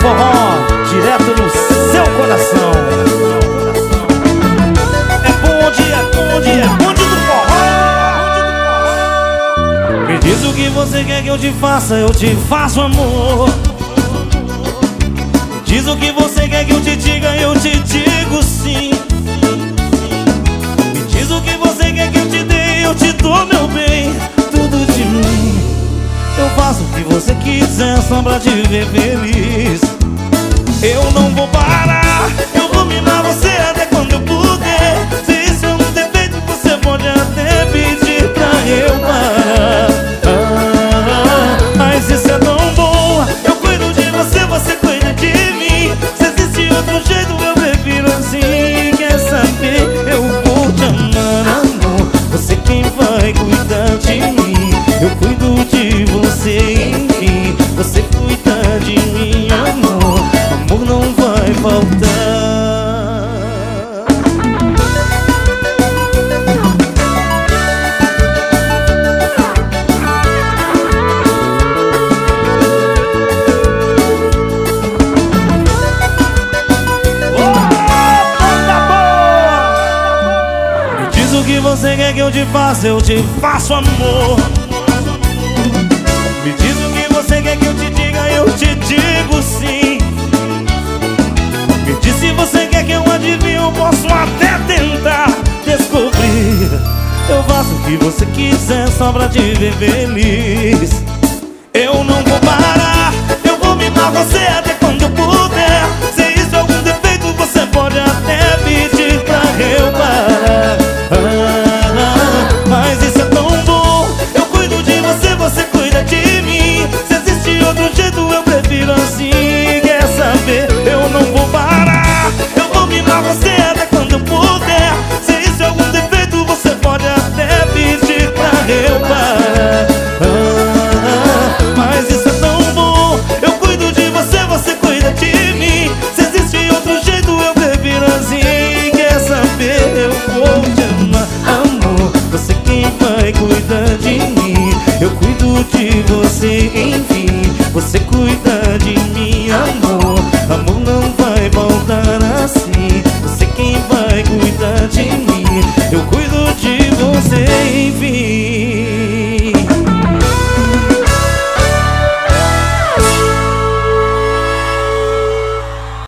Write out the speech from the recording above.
forró, direto no seu coração. É bonde, é bonde, é bonde do forró. Me diz o que você quer que eu te faça, eu te faço, amor. Me diz o que você quer que eu te diga, eu te digo sim. Me diz o que você quer que eu te dê, eu te dou, meu bem, tudo de mim. Eu faço o que você quiser só pra te ver feliz. Eu não vou parar, eu vou minar você até quando eu puder. Se isso é um defeito, você pode até pedir pra eu parar. Mas isso é tão bom, eu cuido de você, você cuida de mim. Se existe outro jeito, eu prefiro assim. Quer saber, eu vou te amar, amor. Você quem vai cuidar de mim. Eu cuido de você, enfim. Você cuida de mim, amor. Amor não vai faltar. Me diz o que você quer que eu te faça, eu te faço, amor. Me diz o que você quer que eu te diga, eu te digo sim. Me diz se você quer que eu adivinhe, eu posso até tentar descobrir. Eu faço o que você quiser só pra te ver feliz.